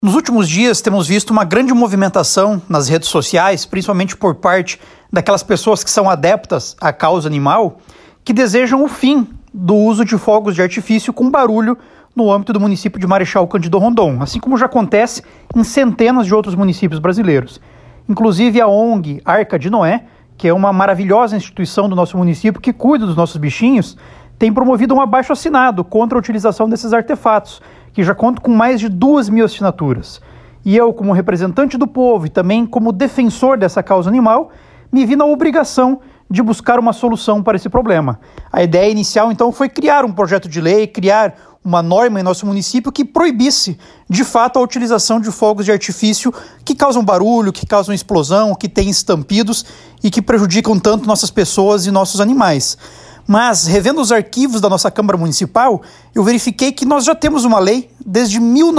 Nos últimos dias, temos visto uma grande movimentação nas redes sociais, principalmente por parte daquelas pessoas que são adeptas à causa animal, que desejam o fim do uso de fogos de artifício com barulho no âmbito do município de Marechal Cândido Rondon, assim como já acontece em centenas de outros municípios brasileiros. Inclusive a ONG Arca de Noé, que é uma maravilhosa instituição do nosso município que cuida dos nossos bichinhos, tem promovido um abaixo-assinado contra a utilização desses artefatos, que já conta com mais de 2.000 assinaturas. E eu, como representante do povo e também como defensor dessa causa animal, me vi na obrigação de buscar uma solução para esse problema. A ideia inicial, então, foi criar um projeto de lei, criar uma norma em nosso município que proibisse, de fato, a utilização de fogos de artifício que causam barulho, que causam explosão, que têm estampidos e que prejudicam tanto nossas pessoas e nossos animais. Mas, revendo os arquivos da nossa Câmara Municipal, eu verifiquei que nós já temos uma lei desde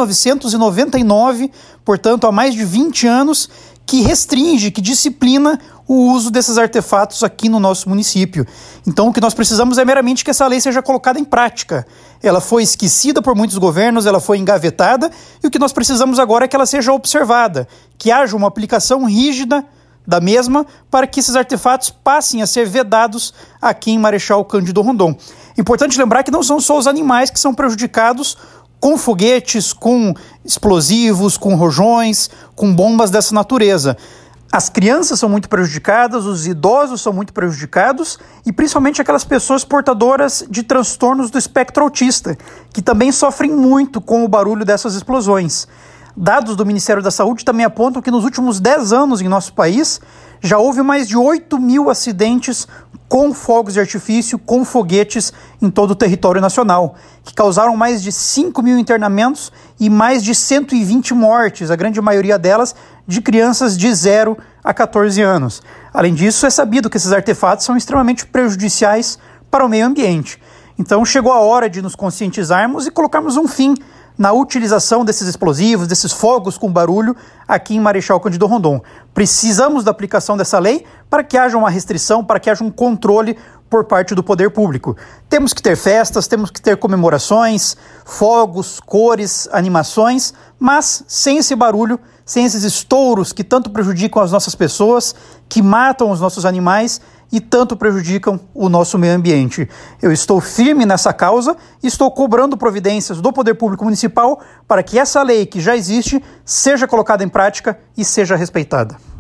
1999, portanto há mais de 20 anos, que restringe, que disciplina o uso desses artefatos aqui no nosso município. Então o que nós precisamos é meramente que essa lei seja colocada em prática. Ela foi esquecida por muitos governos, ela foi engavetada, e o que nós precisamos agora é que ela seja observada, que haja uma aplicação rígida da mesma para que esses artefatos passem a ser vedados aqui em Marechal Cândido Rondon. Importante lembrar que não são só os animais que são prejudicados com foguetes, com explosivos, com rojões, com bombas dessa natureza. As crianças são muito prejudicadas, os idosos são muito prejudicados e principalmente aquelas pessoas portadoras de transtornos do espectro autista, que também sofrem muito com o barulho dessas explosões. Dados do Ministério da Saúde também apontam que nos últimos 10 anos em nosso país já houve mais de 8.000 acidentes com fogos de artifício, com foguetes em todo o território nacional, que causaram mais de 5.000 internamentos e mais de 120 mortes, a grande maioria delas de crianças de 0 a 14 anos. Além disso, é sabido que esses artefatos são extremamente prejudiciais para o meio ambiente. Então chegou a hora de nos conscientizarmos e colocarmos um fim na utilização desses explosivos, desses fogos com barulho aqui em Marechal Cândido Rondon. Precisamos da aplicação dessa lei para que haja uma restrição, para que haja um controle por parte do poder público. Temos que ter festas, temos que ter comemorações, fogos, cores, animações, mas sem esse barulho, sem esses estouros que tanto prejudicam as nossas pessoas, que matam os nossos animais e tanto prejudicam o nosso meio ambiente. Eu estou firme nessa causa e estou cobrando providências do Poder Público Municipal para que essa lei que já existe seja colocada em prática e seja respeitada.